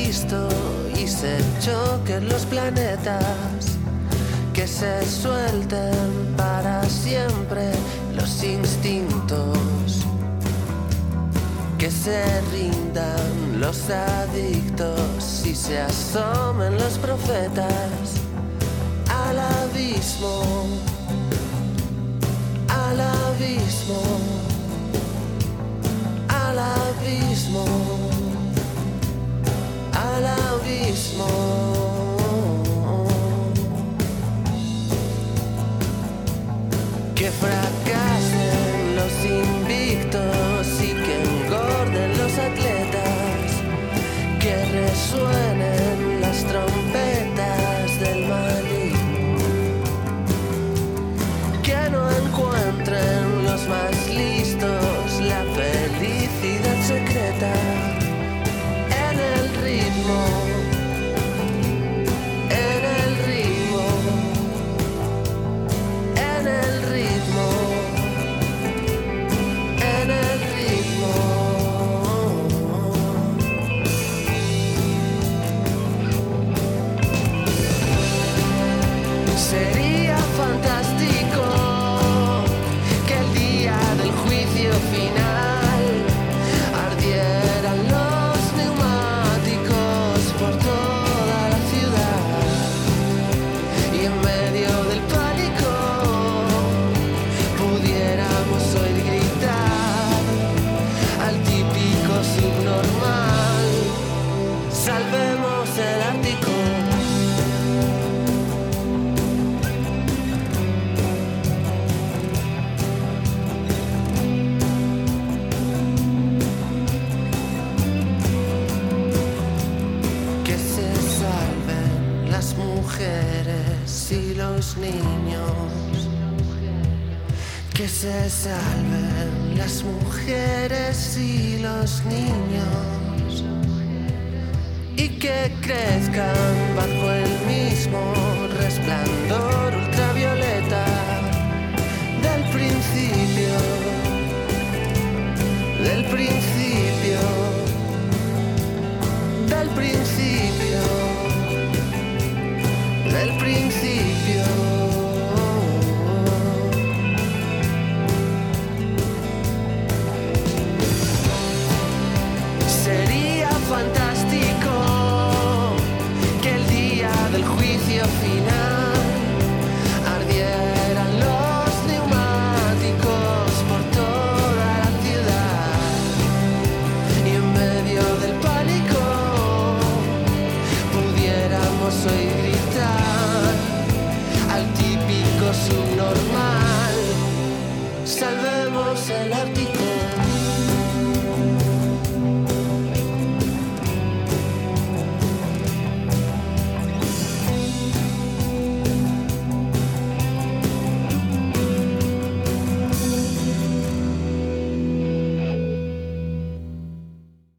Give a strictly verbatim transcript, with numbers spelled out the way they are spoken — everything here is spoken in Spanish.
listo y se choquen los planetas, que se suelten para siempre los instintos, que se rindan los adictos y se asomen los profetas al abismo, al abismo, al abismo, al abismo. Que fracasen los invictos y que engorden los atletas, que resuenen las trompetas del maligno, que no encuentren los más listos la felicidad secreta en el ritmo, en el ritmo, en el ritmo, en el ritmo. Sería fantástico que el día del juicio final ardieran los neumáticos por toda la ciudad y en medio del pánico pudiéramos oír gritar al típico subnormal: salvemos el Ártico. Que se salven las mujeres y los niños, que se salven las mujeres y los niños, y que crezcan bajo el mismo resplandor ultravioleta del principio, del principio, del principio, del principio. Sería fantástico que el día del juicio final ardieran los neumáticos por toda la ciudad y en medio del pánico pudiéramos oír gritar al típico subnormal: